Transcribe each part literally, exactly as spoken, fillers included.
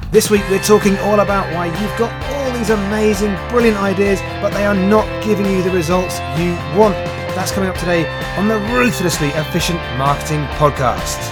This week we're talking all about why you've got all these amazing, brilliant ideas, but they are not giving you the results you want. That's coming up today on the Ruthlessly Efficient Marketing Podcast.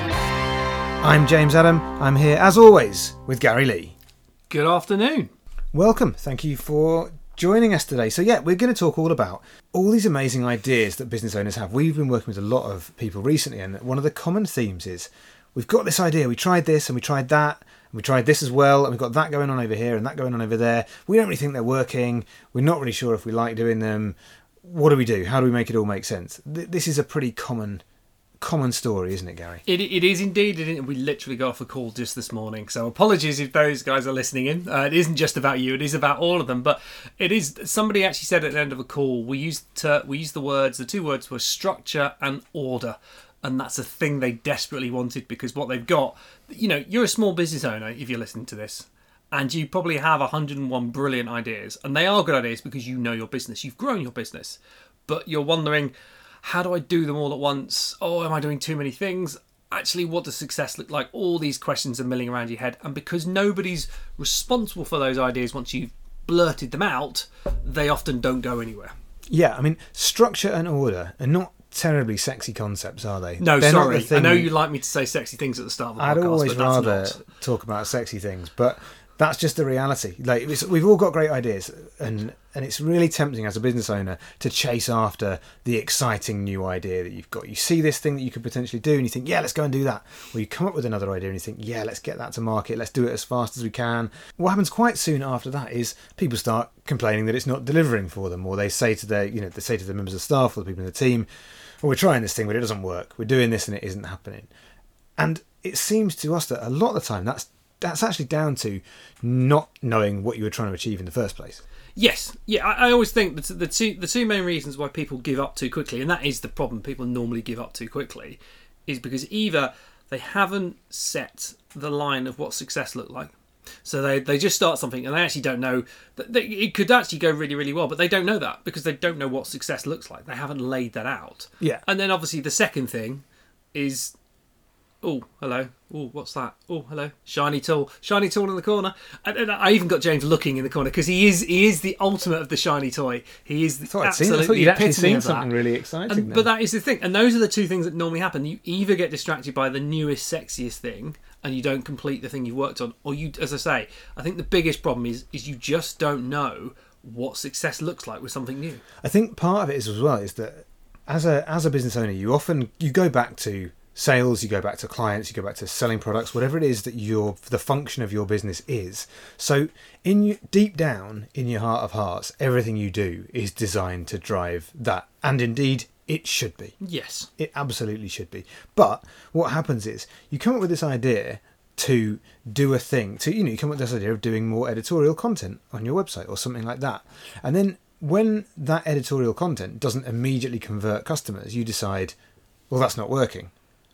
I'm James Adam. I'm here, as always, with Gary Lee. Good afternoon. Welcome. Thank you for joining us today. So yeah, we're going to talk all about all these amazing ideas that business owners have. We've been working with a lot of people recently, and one of the common themes is we've got this idea, we tried this and we tried that, and we tried this as well, and we've got that going on over here and that going on over there. We don't really think they're working. We're not really sure if we like doing them. What do we do? How do we make it all make sense? This is a pretty common common story, isn't it, Gary? It, it is indeed. It, we literally got off a call just this morning, so apologies if those guys are listening in. Uh, it isn't just about you; it is about all of them. But it is. Somebody actually said at the end of a call, we used to, we used the words. The two words were structure and order, and that's a thing they desperately wanted because what they've got. You know, you're a small business owner if you're listening to this, and you probably have one hundred and one brilliant ideas, and they are good ideas because you know your business. You've grown your business, but you're wondering, how do I do them all at once? Oh, am I doing too many things? Actually, what does success look like? All these questions are milling around your head. And because nobody's responsible for those ideas once you've blurted them out, they often don't go anywhere. Yeah, I mean, structure and order are not terribly sexy concepts, are they? No, They're sorry. not the thing. I know you like me to say sexy things at the start of the I'd podcast, always but that's rather not. talk about sexy things, but that's just the reality. Like it's, we've all got great ideas, and and it's really tempting as a business owner to chase after the exciting new idea that you've got. You see this thing that you could potentially do, and you think, yeah, let's go and do that. Or you come up with another idea, and you think, yeah, let's get that to market. Let's do it as fast as we can. What happens quite soon after that is people start complaining that it's not delivering for them, or they say to their, you know, they say to the members of staff or the people in the team, well, we're trying this thing, but it doesn't work. We're doing this, and it isn't happening. And it seems to us that a lot of the time that's That's actually down to not knowing what you were trying to achieve in the first place. Yes, yeah. I, I always think that the two the two main reasons why people give up too quickly, and that is the problem. People normally give up too quickly, is because either they haven't set the line of what success looked like, so they they just start something and they actually don't know that they, it could actually go really really well, but they don't know that because they don't know what success looks like. They haven't laid that out. Yeah. And then obviously the second thing is, oh, hello. Oh, what's that? Oh, hello. Shiny tool. Shiny tool in the corner. And, and I even got James looking in the corner because he is he is the ultimate of the shiny toy. He is the, I absolutely seen, I thought you'd actually epitome seen of something that. really exciting. And, but that is the thing. And those are the two things that normally happen. You either get distracted by the newest, sexiest thing and you don't complete the thing you've worked on, or you, as I say, I think the biggest problem is is you just don't know what success looks like with something new. I think part of it is as well is that as a as a business owner, you often you go back to sales, you go back to clients, you go back to selling products, whatever it is that your the function of your business is. So in you, deep down in your heart of hearts, everything you do is designed to drive that, and indeed it should be. Yes, it absolutely should be. But what happens is you come up with this idea to do a thing, to you know, you come up with this idea of doing more editorial content on your website or something like that, and then when that editorial content doesn't immediately convert customers, you decide, well, that's not working.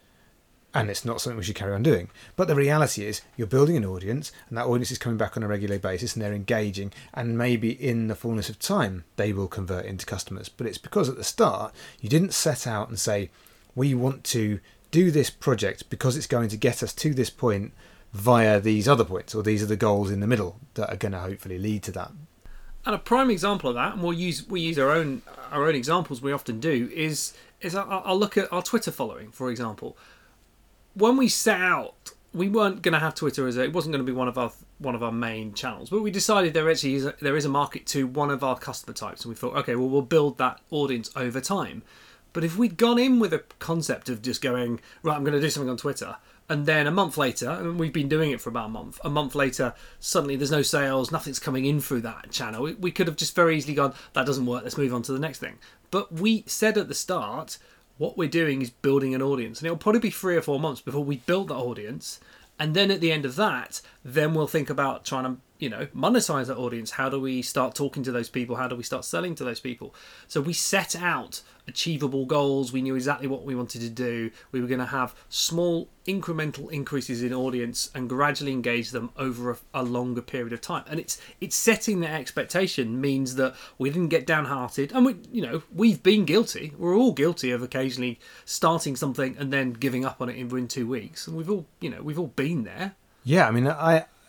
And it's not something we should carry on doing. But the reality is you're building an audience, and that audience is coming back on a regular basis, and they're engaging, and maybe in the fullness of time they will convert into customers. But it's because at the start you didn't set out and say, we want to do this project because it's going to get us to this point via these other points, or these are the goals in the middle that are going to hopefully lead to that. And a prime example of that, and we'll use we use our own our own examples we often do, is is I'll, I'll look at our Twitter following, for example. When we set out, we weren't going to have Twitter as a, it wasn't going to be one of our one of our main channels, but we decided there actually is a, there is a market to one of our customer types, and we thought, okay, well, we'll build that audience over time. But if we'd gone in with a concept of just going, right, I'm going to do something on Twitter, and then a month later, and we've been doing it for about a month, a month later, suddenly there's no sales, nothing's coming in through that channel, we, we could have just very easily gone, that doesn't work, let's move on to the next thing. But we said at the start, what we're doing is building an audience, and it'll probably be three or four months before we build that audience, and then at the end of that, then we'll think about trying to, you know, monetize that audience. How do we start talking to those people? How do we start selling to those people? So we set out achievable goals. We knew exactly what we wanted to do. We were going to have small incremental increases in audience and gradually engage them over a, a longer period of time. And it's it's setting that expectation means that we didn't get downhearted. And we, you know, we've been guilty. We're all guilty of occasionally starting something and then giving up on it in within two weeks. And we've all, you know, we've all been there. Yeah, I mean, I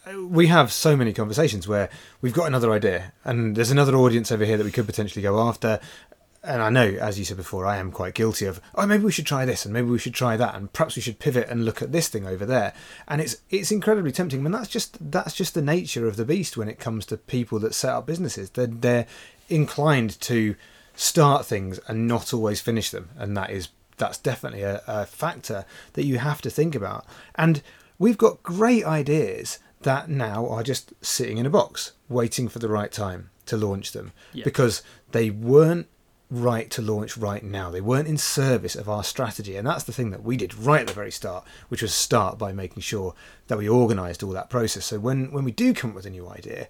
we have so many conversations where we've got another idea and there's another audience over here that we could potentially go after. And I know, as you said before, I am quite guilty of, oh, maybe we should try this and maybe we should try that and perhaps we should pivot and look at this thing over there. And it's it's incredibly tempting. I mean, that's just that's just the nature of the beast when it comes to people that set up businesses. They're, they're inclined to start things and not always finish them. And that is that's definitely a, a factor that you have to think about. And we've got great ideas that now are just sitting in a box, waiting for the right time to launch them. Yeah. Because they weren't right to launch right now. They weren't in service of our strategy. And that's the thing that we did right at the very start, which was start by making sure that we organised all that process. So when, when we do come up with a new idea,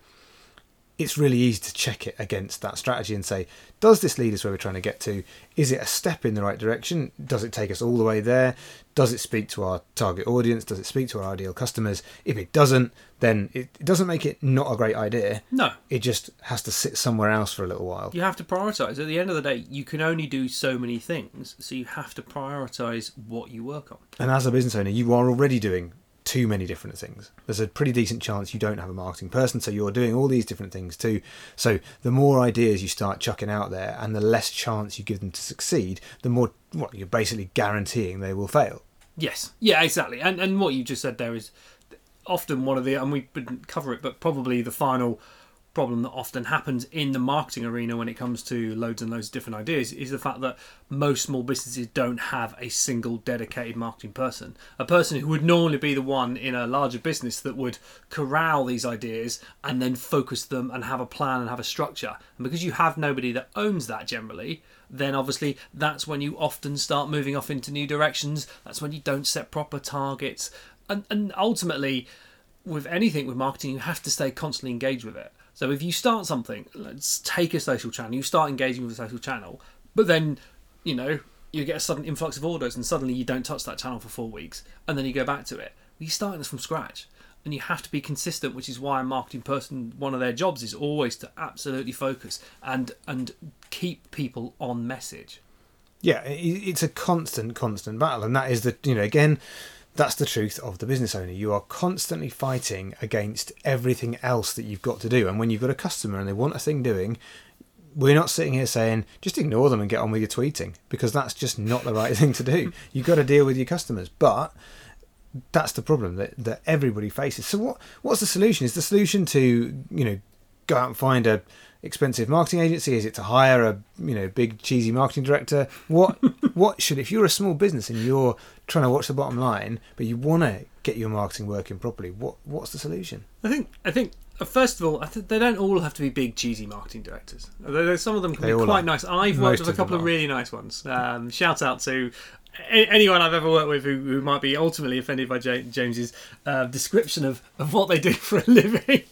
it's really easy to check it against that strategy and say, does this lead us where we're trying to get to? Is it a step in the right direction? Does it take us all the way there? Does it speak to our target audience? Does it speak to our ideal customers? If it doesn't, then it, it doesn't make it not a great idea. No. It just has to sit somewhere else for a little while. You have to prioritise. At the end of the day, you can only do so many things, so you have to prioritise what you work on. And as a business owner, you are already doing too many different things. There's a pretty decent chance you don't have a marketing person, so you're doing all these different things too. So the more ideas you start chucking out there and the less chance you give them to succeed, the more well, you're basically guaranteeing they will fail. Yes, yeah, exactly. And and what you just said there is often one of the, and we didn't cover it, but probably the final problem that often happens in the marketing arena when it comes to loads and loads of different ideas is the fact that most small businesses don't have a single dedicated marketing person. A person who would normally be the one in a larger business that would corral these ideas and then focus them and have a plan and have a structure. And because you have nobody that owns that generally, then obviously that's when you often start moving off into new directions. That's when you don't set proper targets. And, and ultimately, with anything with marketing, you have to stay constantly engaged with it. So if you start something, let's take a social channel, you start engaging with a social channel, but then, you know, you get a sudden influx of orders and suddenly you don't touch that channel for four weeks and then you go back to it. You're starting this from scratch and you have to be consistent, which is why a marketing person, one of their jobs is always to absolutely focus and, and keep people on message. Yeah, it's a constant, constant battle. And that is the, you know, again, that's the truth of the business owner. You are constantly fighting against everything else that you've got to do. And when you've got a customer and they want a thing doing, we're not sitting here saying, just ignore them and get on with your tweeting, because that's just not the right thing to do. You've got to deal with your customers. But that's the problem that, that everybody faces. So what what's the solution? Is the solution to, you know, go out and find a expensive marketing agency? Is it to hire a, you know, big cheesy marketing director? What what should, if you're a small business and you're trying to watch the bottom line, but you want to get your marketing working properly, what what's the solution? I think I think uh, first of all, I think they don't all have to be big cheesy marketing directors. Although some of them can They be all quite are. nice. I've Most worked with a of couple them of are. really nice ones. Um, shout out to a- anyone I've ever worked with who, who might be ultimately offended by Ja- James's uh, description of, of what they do for a living.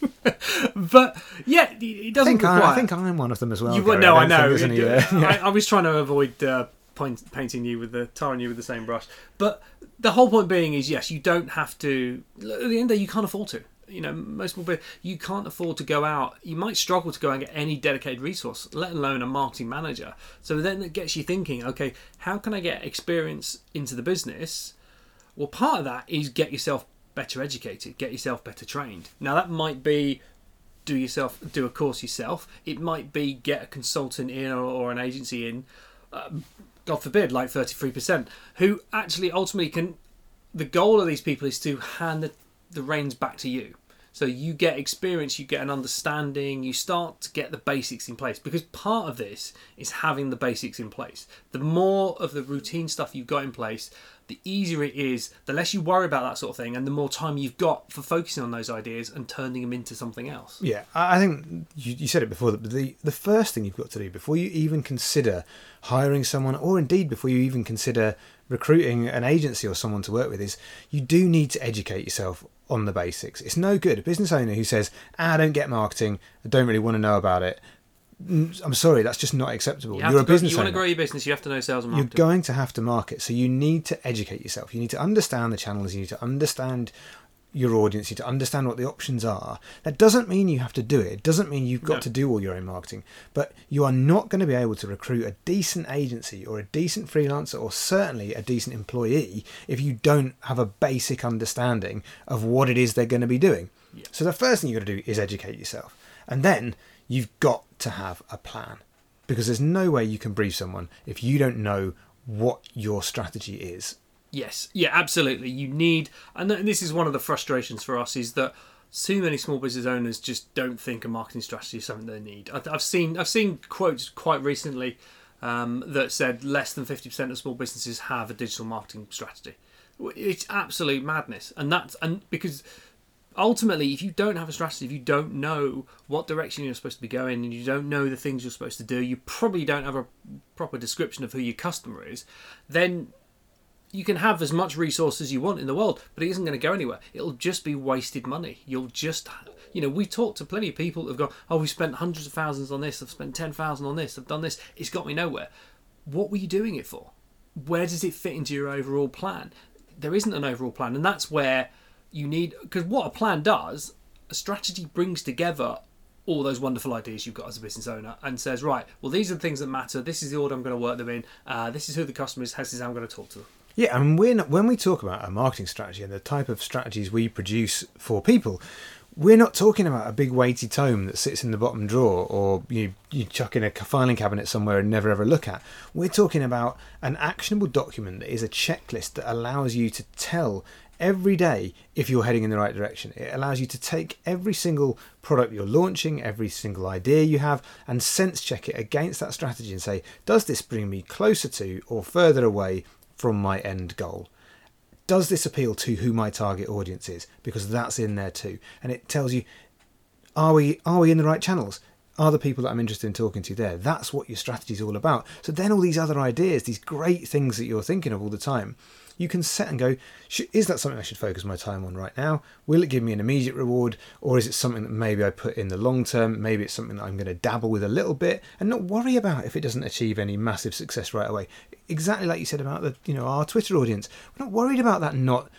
But yeah, it it I doesn't think, require. I, I think I'm one of them as well. You, Gary. no, I don't know. think there's any, uh, I, I was trying to avoid uh, point, painting you with the tarring you with the same brush. But the whole point being is, yes, you don't have to. At the end of the day, you can't afford to. You know, most people, you can't afford to go out. You might struggle to go and get any dedicated resource, let alone a marketing manager. So then it gets you thinking, okay, how can I get experience into the business? Well, part of that is get yourself better educated, get yourself better trained. Now, that might be do yourself do a course yourself. It might be get a consultant in or, or an agency in, um, God forbid, like thirty-three percent, who actually ultimately can. The goal of these people is to hand the, the reins back to you. So you get experience, you get an understanding, you start to get the basics in place. Because part of this is having the basics in place. The more of the routine stuff you've got in place, the easier it is, the less you worry about that sort of thing, and the more time you've got for focusing on those ideas and turning them into something else. Yeah, I I think you, you said it before, that the, the first thing you've got to do before you even consider hiring someone, or indeed before you even consider recruiting an agency or someone to work with, is you do need to educate yourself on the basics. It's no good. A business owner who says, ah, I don't get marketing, I don't really want to know about it. I'm sorry, that's just not acceptable. You have You're to a go- business You want to owner. grow your business, you have to know sales and You're marketing. going to have to market. So you need to educate yourself. You need to understand the channels. You need to understand your audience, you to understand what the options are. That doesn't mean you have to do it. It doesn't mean you've got No. to do all your own marketing. But you are not going to be able to recruit a decent agency or a decent freelancer or certainly a decent employee if you don't have a basic understanding of what it is they're going to be doing. Yeah. So the first thing you've got to do is educate yourself. And then you've got to have a plan. Because there's no way you can brief someone if you don't know what your strategy is. Yes, yeah, absolutely. You need, and this is one of the frustrations for us, is that too many small business owners just don't think a marketing strategy is something they need. I've seen I've seen quotes quite recently um, that said less than fifty percent of small businesses have a digital marketing strategy. It's absolute madness, and that's and because ultimately, if you don't have a strategy, if you don't know what direction you're supposed to be going, and you don't know the things you're supposed to do, you probably don't have a proper description of who your customer is, then you can have as much resource as you want in the world, but it isn't going to go anywhere. It'll just be wasted money. You'll just, you know, we talked to plenty of people who've gone, oh, we've spent hundreds of thousands on this, I've spent ten thousand on this, I've done this, it's got me nowhere. What were you doing it for? Where does it fit into your overall plan? There isn't an overall plan, and that's where you need, because what a plan does, a strategy brings together all those wonderful ideas you've got as a business owner and says, right, well, these are the things that matter, this is the order I'm going to work them in, uh, this is who the customer is, this is how I'm going to talk to them. Yeah, and we're not, when we talk about a marketing strategy and the type of strategies we produce for people, we're not talking about a big weighty tome that sits in the bottom drawer or you, you chuck in a filing cabinet somewhere and never ever look at. We're talking about an actionable document that is a checklist that allows you to tell every day if you're heading in the right direction. It allows you to take every single product you're launching, every single idea you have, and sense check it against that strategy and say, does this bring me closer to or further away from my end goal? Does this appeal to who my target audience is? Because that's in there too. And it tells you, are we are we in the right channels? Are the people that I'm interested in talking to there? That's what your strategy is all about. So then all these other ideas, these great things that you're thinking of all the time, you can set and go, is that something I should focus my time on right now? Will it give me an immediate reward? Or is it something that maybe I put in the long term? Maybe it's something that I'm going to dabble with a little bit and not worry about if it doesn't achieve any massive success right away. Exactly like you said about the, you know, our Twitter audience. We're not worried about that not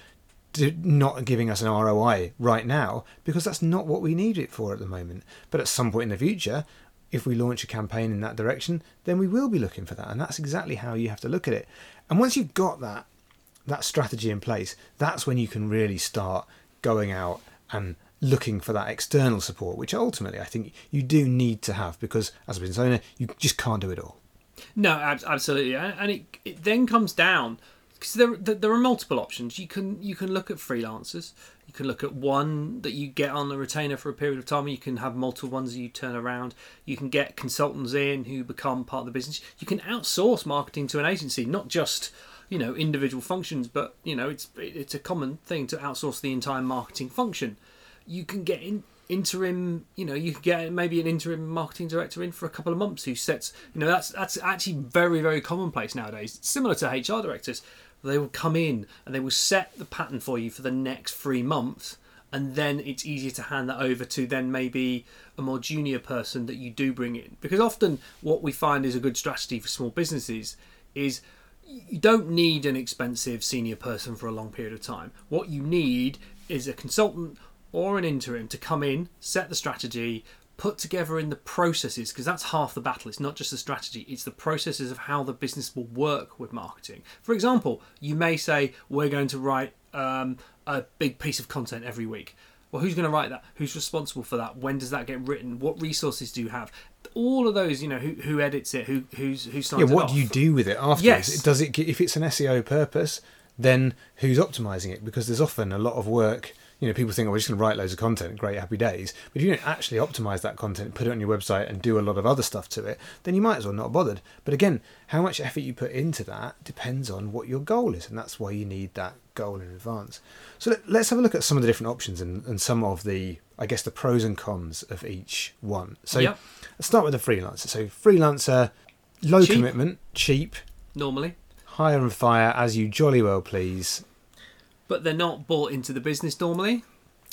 not giving us an R O I right now, because that's not what we need it for at the moment. But at some point in the future, if we launch a campaign in that direction, then we will be looking for that. And that's exactly how you have to look at it. And once you've got that, that strategy in place, that's when you can really start going out and looking for that external support, which ultimately I think you do need to have, because as a business owner, you just can't do it all. No, absolutely. And it, it then comes down, because there, there are multiple options. You can you can look at freelancers. You can look at one that you get on a retainer for a period of time. You can have multiple ones that you turn around. You can get consultants in who become part of the business. You can outsource marketing to an agency, not just, you know, individual functions, but, you know, it's it's a common thing to outsource the entire marketing function. You can get in interim, you know, you can get maybe an interim marketing director in for a couple of months who sets, you know, that's that's actually very, very commonplace nowadays. It's similar to H R directors. They will come in and they will set the pattern for you for the next three months, and then it's easier to hand that over to then maybe a more junior person that you do bring in. Because often what we find is a good strategy for small businesses is you don't need an expensive senior person for a long period of time. What you need is a consultant or an interim to come in, set the strategy, put together in the processes, because that's half the battle. It's not just the strategy, it's the processes of how the business will work with marketing. For example, you may say, we're going to write um, a big piece of content every week. Well, who's going to write that? Who's responsible for that? When does that get written? What resources do you have? All of those, you know, who who edits it, who who's who signs it off. Yeah, what do you do with it afterwards? Yes. Does it, if it's an S E O purpose, then who's optimizing it? Because there's often a lot of work. You know, people think, oh, we're just going to write loads of content, great, happy days. But if you don't actually optimize that content, put it on your website and do a lot of other stuff to it, then you might as well not have bothered. But again, how much effort you put into that depends on what your goal is. And that's why you need that goal in advance. So let, let's have a look at some of the different options and, and some of the, I guess, the pros and cons of each one. So Yep. let's start with the freelancer. So freelancer, low Cheap. commitment, cheap, Normally. hire and fire as you jolly well please. But they're not bought into the business normally.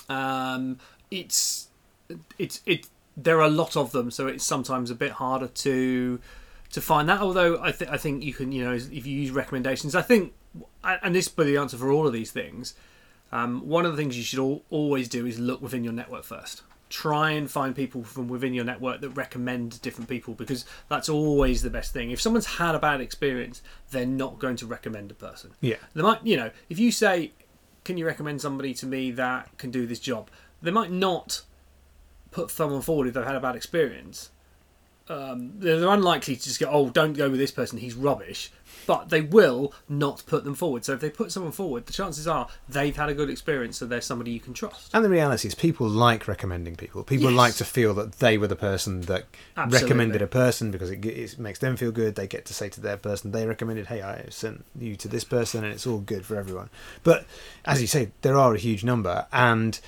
Um, it's it's it. There are a lot of them, so it's sometimes a bit harder to to find that. Although I think I think you can, you know, if you use recommendations, I think, and this is the answer for all of these things. Um, one of the things you should al- always do is look within your network first. Try and find people from within your network that recommend different people, because that's always the best thing. If someone's had a bad experience, they're not going to recommend a person. Yeah. They might, you know, if you say, can you recommend somebody to me that can do this job? They might not put someone forward if they've had a bad experience. Um, they're unlikely to just go, oh, don't go with this person, he's rubbish. But they will not put them forward. So if they put someone forward, the chances are they've had a good experience, so they're somebody you can trust. And the reality is people like recommending people. People Yes. like to feel that they were the person that Absolutely. recommended a person, because it, it makes them feel good. They get to say to their person they recommended, hey, I sent you to this person, and it's all good for everyone. But as you say, there are a huge number, and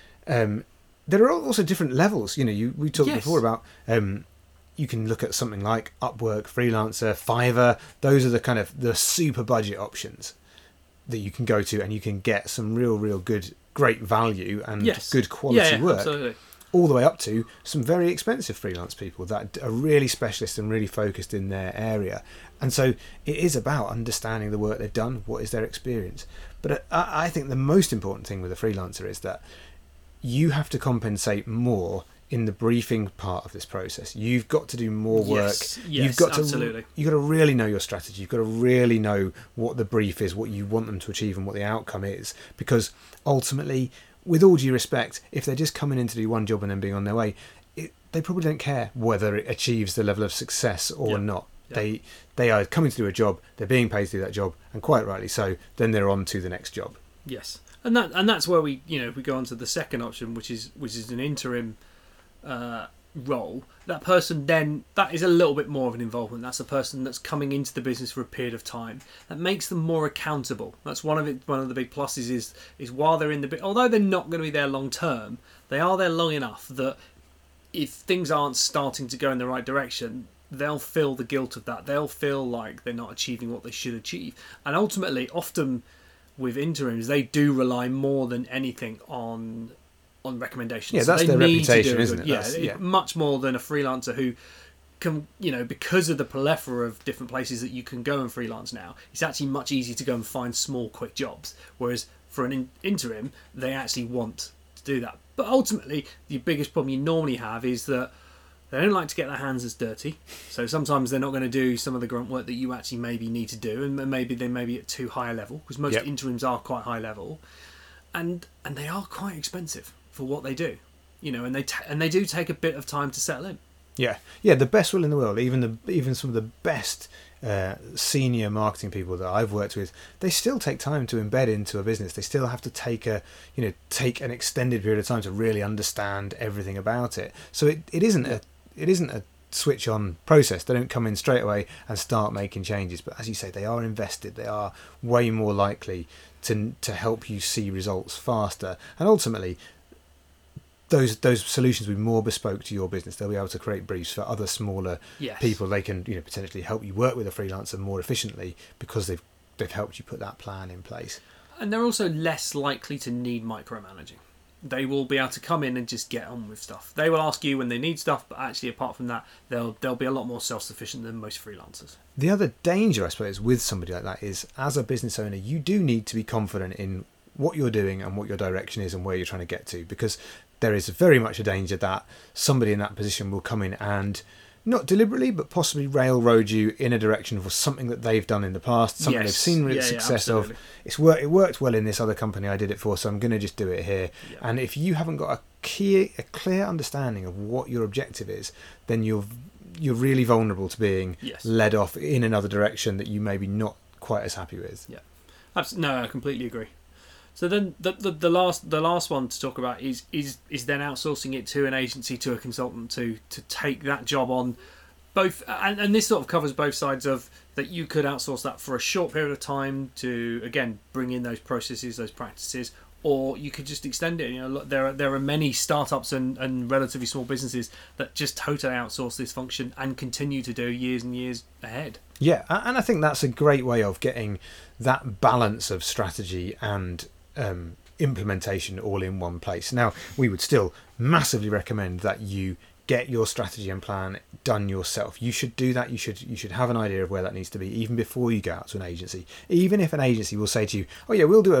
um, there are also different levels. You know, you we talked Yes. before about... Um, you can look at something like Upwork, Freelancer, Fiverr. Those are the kind of the super budget options that you can go to, and you can get some real, real good, great value and Yes. good quality yeah, yeah, work. Absolutely. All the way up to some very expensive freelance people that are really specialist and really focused in their area. And so it is about understanding the work they've done, what is their experience. But I, I think the most important thing with a freelancer is that you have to compensate more in the briefing part of this process. You've got to do more work. Yes, yes, you've got absolutely. to you've got to really know your strategy. You've got to really know what the brief is, what you want them to achieve, and what the outcome is. Because ultimately, with all due respect, if they're just coming in to do one job and then being on their way, it, they probably don't care whether it achieves the level of success or Yep. not. Yep. They they are coming to do a job. They're being paid to do that job, and quite rightly so. Then they're on to the next job. Yes, and that and that's where we, you know, we go on to the second option, which is which is an interim uh, role. That person then, that is a little bit more of an involvement. That's a person that's coming into the business for a period of time. That makes them more accountable. That's one of it. One of the big pluses is is while they're in the bit, although they're not going to be there long term, they are there long enough that if things aren't starting to go in the right direction, they'll feel the guilt of that. They'll feel like they're not achieving what they should achieve. And ultimately, often with interims, they do rely more than anything on on recommendations. Yeah, So that's they their need to reputation, do a isn't good- it? Yeah, That's- it- yeah. much more than a freelancer who can, you know, because of the plethora of different places that you can go and freelance now, it's actually much easier to go and find small, quick jobs. Whereas for an in- interim, they actually want to do that. But ultimately, the biggest problem you normally have is that they don't like to get their hands as dirty. So sometimes they're not going to do some of the grunt work that you actually maybe need to do, and maybe they may be at too high a level, because most Yep. interims are quite high level, and and they are quite expensive for what they do, you know, and they ta- and they do take a bit of time to settle in. Yeah, yeah. The best will in the world, even the even some of the best uh, senior marketing people that I've worked with, they still take time to embed into a business. They still have to take a you know take an extended period of time to really understand everything about it. So it, it isn't a it isn't a switch on process. They don't come in straight away and start making changes. But as you say, they are invested. They are way more likely to to help you see results faster, and ultimately, those those solutions will be more bespoke to your business. They'll be able to create briefs for other smaller Yes. people. They can you know potentially help you work with a freelancer more efficiently because they've they've helped you put that plan in place. And they're also less likely to need micromanaging. They will be able to come in and just get on with stuff. They will ask you when they need stuff, but actually apart from that, they'll they'll be a lot more self-sufficient than most freelancers. The other danger, I suppose, with somebody like that is, as a business owner, you do need to be confident in what you're doing and what your direction is and where you're trying to get to, because there is very much a danger that somebody in that position will come in and not deliberately, but possibly railroad you in a direction for something that they've done in the past, something Yes. they've seen real Yeah, yeah, success of. absolutely. It's worked. It worked well in this other company I did it for, so I'm going to just do it here. Yeah. And if you haven't got a clear, a clear understanding of what your objective is, then you're you're really vulnerable to being Yes. led off in another direction that you may be not quite as happy with. Yeah, Abs- no, I completely agree. So then the, the the last the last one to talk about is is is then outsourcing it to an agency, to a consultant, to to take that job on. Both and, and this sort of covers both sides of that. You could outsource that for a short period of time to again bring in those processes, those practices, or you could just extend it. You know, look, there are there are many startups and, and relatively small businesses that just totally outsource this function and continue to do years and years ahead. Yeah, a- and I think that's a great way of getting that balance of strategy and um, implementation all in one place. Now, we would still massively recommend that you get your strategy and plan done yourself. You should do that. You should you should have an idea of where that needs to be even before you go out to an agency. Even if an agency will say to you, "Oh yeah, we'll do a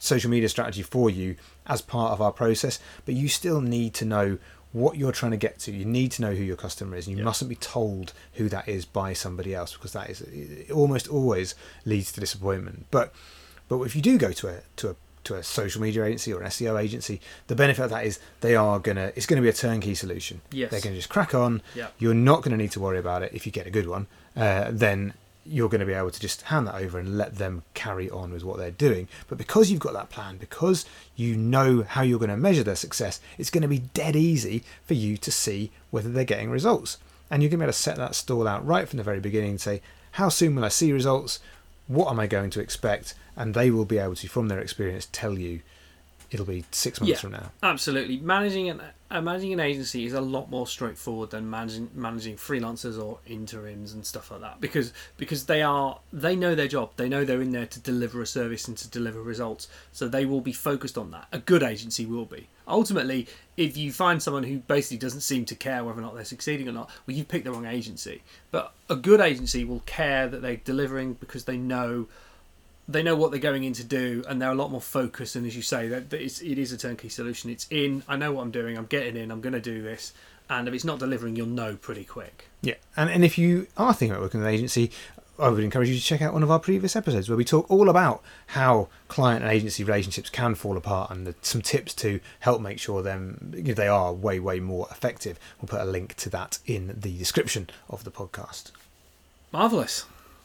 social media strategy for you as part of our process, but you still need to know what you're trying to get to. You need to know who your customer is, and you yeah. mustn't be told who that is by somebody else, because that is it almost always leads to disappointment. But but if you do go to a to a to a social media agency or an S E O agency, the benefit of that is they are gonna it's gonna be a turnkey solution. Yes. They're gonna just crack on. Yeah. You're not gonna need to worry about it. If you get a good one, uh, then you're going to be able to just hand that over and let them carry on with what they're doing. But because you've got that plan, because you know how you're going to measure their success, it's going to be dead easy for you to see whether they're getting results. And you're going to be able to set that stall out right from the very beginning and say, how soon will I see results? What am I going to expect? And they will be able to, from their experience, tell you it'll be six months yeah, from now. Absolutely. Managing an uh, managing an agency is a lot more straightforward than managing managing freelancers or interims and stuff like that, because because they are they know their job. They know they're in there to deliver a service and to deliver results. So they will be focused on that. A good agency will be. Ultimately, if you find someone who basically doesn't seem to care whether or not they're succeeding or not, well, you've picked the wrong agency. But a good agency will care that they're delivering, because they know they know what they're going in to do, and they're a lot more focused. And as you say, that it's, it is a turnkey solution. It's in, I know what I'm doing, I'm getting in, I'm going to do this. And if it's not delivering, you'll know pretty quick. Yeah, and, and if you are thinking about working with an agency, I would encourage you to check out one of our previous episodes where we talk all about how client and agency relationships can fall apart, and the, some tips to help make sure them you know, they are way, way more effective. We'll put a link to that in the description of the podcast. Marvellous.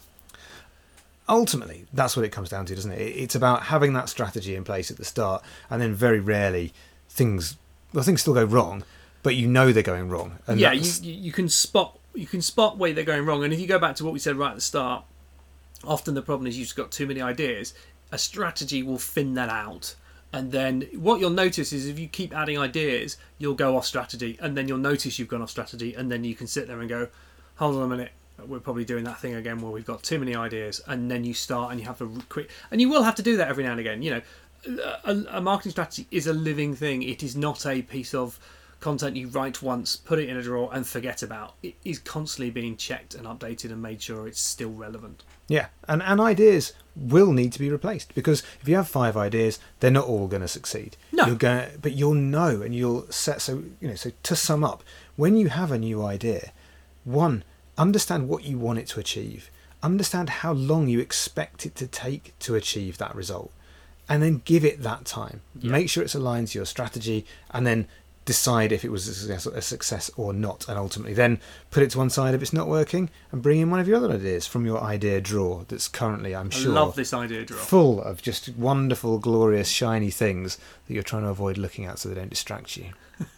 Ultimately, that's what it comes down to, doesn't it? It's about having that strategy in place at the start, and then very rarely things, well, things still go wrong, but you know they're going wrong. And yeah, you, you can spot you can spot where they're going wrong. And if you go back to what we said right at the start, often the problem is you've just got too many ideas. A strategy will thin that out. And then what you'll notice is if you keep adding ideas, you'll go off strategy, and then you'll notice you've gone off strategy, and then you can sit there and go, hold on a minute, we're probably doing that thing again where we've got too many ideas. And then you start and you have to quick, and you will have to do that every now and again. You know, a, a marketing strategy is a living thing. It is not a piece of content you write once, put it in a drawer and forget about. It is constantly being checked and updated and made sure it's still relevant. Yeah, and, and ideas will need to be replaced, because if you have five ideas, they're not all going to succeed. No. You're going, but you'll know, and you'll set, so, you know, so to sum up, when you have a new idea, one, understand what you want it to achieve. Understand how long you expect it to take to achieve that result. And then give it that time. Yeah. Make sure it's aligned to your strategy, and then decide if it was a success, a success or not. And ultimately then put it to one side if it's not working, and bring in one of your other ideas from your idea drawer that's currently, I'm sure, I love this idea drawer, full of just wonderful, glorious, shiny things that you're trying to avoid looking at so they don't distract you.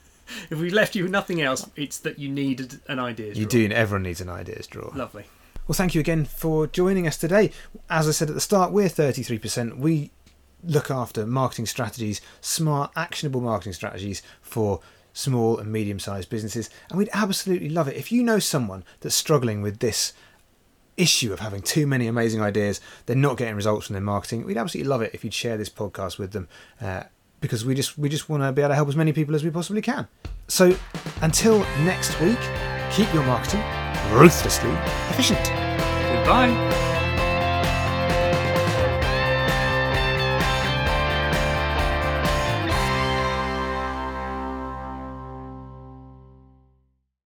If we've left you with nothing else, it's that you needed an ideas drawer. You do. Everyone needs an ideas drawer. Lovely. Well, thank you again for joining us today. As I said at the start, we're thirty-three percent. We look after marketing strategies, smart, actionable marketing strategies for small and medium-sized businesses. And we'd absolutely love it if you know someone that's struggling with this issue of having too many amazing ideas, they're not getting results from their marketing. We'd absolutely love it if you'd share this podcast with them. Uh, because we just we just want to be able to help as many people as we possibly can. So until next week, keep your marketing ruthlessly efficient. Goodbye.